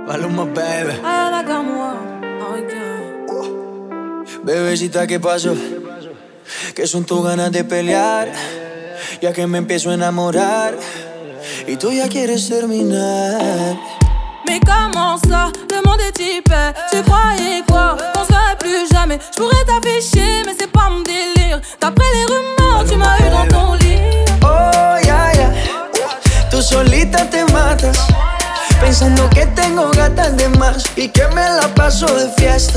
Maluma, baby. Ay, la moi. Oh, Bebecita, ¿qué pasó? ¿Qué son tus ganas de pelear? Ya que me empiezo a enamorar y tú ya quieres terminar. Mais comment ça, le monde est hyper. Tu croyais quoi, qu'on se verrait plus jamais. Je pourrais t'afficher, mais c'est pas mon délire. D'après les rumeurs, tu m'as eu dans ton lit. Oh, ya, ya. Tú solita te matas, pensando que tengo gatas de más y que me la paso de fiesta.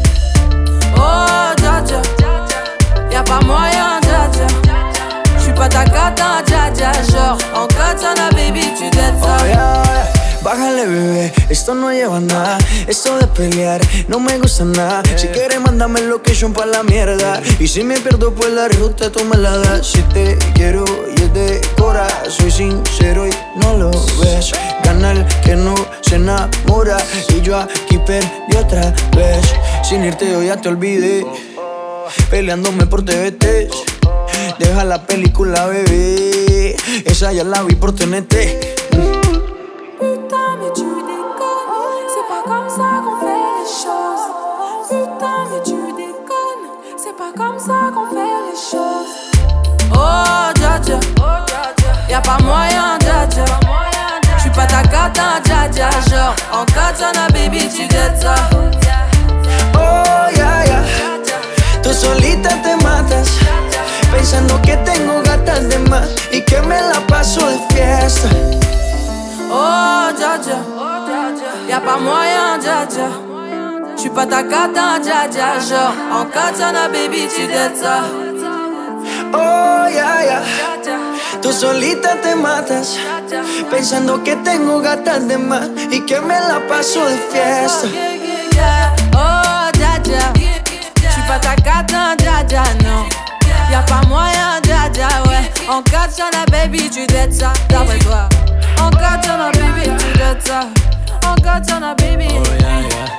Oh, dja dja, y'a pas moyen, dja dja. J'suis pas ta cata, dja dja. Genre, en katana, baby, tu dettes ça. Oh, yeah, yeah. Bájale, bebé, esto no lleva nada. Esto de pelear no me gusta nada. Si quieres, mándame location pa' la mierda. Y si me pierdo, pues la ruta tú me la das. Si te quiero y es de cora, soy sincero y no lo ves. Gana el que no se enamora. Y yo aquí perdí otra vez. Sin irte yo ya te olvidé, peleándome por TVT. Deja la película, bebé, esa ya la vi por TNT. Putain, mais tu déconnes. C'est pas comme ça qu'on fait les choses. Putain, mais tu déconnes. C'est pas comme ça qu'on fait les choses. Oh, dja dja, y'a pas moyen, dja dja. J'suis pas ta cata, dja dja. Genre, en katana, baby, tu dettes ça. Oh, ya, ya. Tú solita te matas, pensando que tengo gatas de más y que me la paso de fiesta. Oh, dja dja, y'a pas moyen, dja dja. J'suis pas ta cata, dja dja. Genre, en katana, baby, tu dettes ça. Oh, ya, ya. Tú solita te matas, pensando que tengo gatas de más y que me la paso de fiesta. Oh, dja dja, j'suis pas ta cata, dja dja, non. Y'a pas moyen, dja dja, ouais. En katana, baby, tu dettes ça. D'après toi. En katana, baby, tu dettes ça. En katana, baby. Oh, yeah, yeah.